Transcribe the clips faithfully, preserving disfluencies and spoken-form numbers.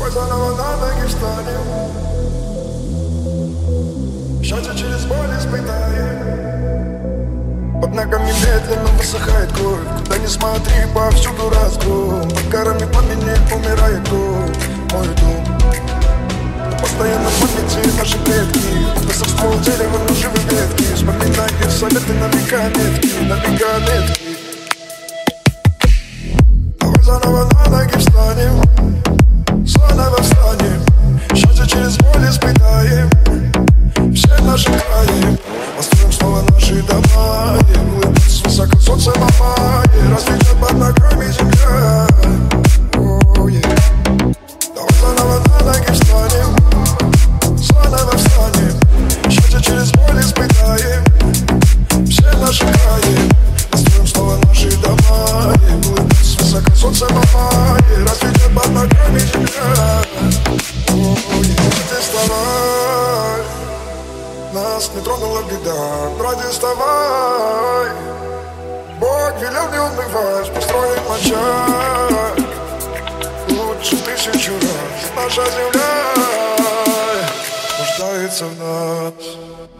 Давай заново на ноги встанем. Счастье через боль испытаем. Под ногами медленно высыхает кровь. Куда ни смотри, повсюду разгром. Под горами пламени умирает дом. Мой дом. Но постоянно в памяти наши предки. Высох ствол дерева, но живы ветки. Вспоминай их советы на века метки. На века метки. Давай заново на ноги встанем. Заново встанем. Счастье через боль испытаем. Все наши краи. Построим снова наши дома. И улыбнется высоко солнце мамай. Разведет под ногами земля. Oh, yeah. Давай заново на ноги встанем. Заново встанем. Счастье через боль испытаем. Все наши краи. Построим снова наши дома. И улыбнется высоко солнце мамай. Разведет под ногами земля. Oh, yeah. Ты вставай. Нас не тронула беда, братья, вставай. Бог велел не унывать, построим очаг. Лучше тысячу раз наша земля нуждается в нас.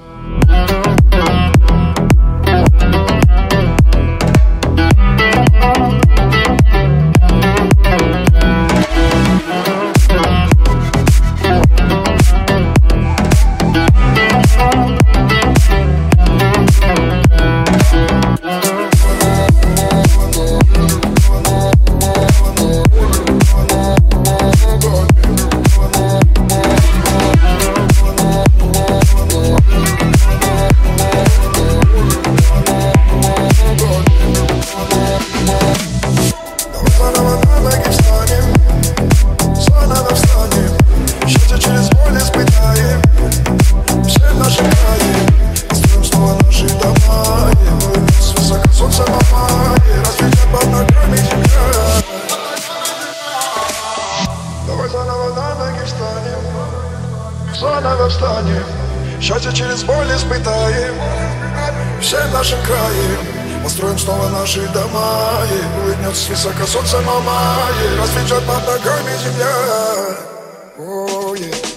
Заново встанем, счастье через боль испытаем. Все в нашем крае, построим снова наши дома. И улыбнется высоко солнце мамай. Разведет под ногами земля. Oh, yeah.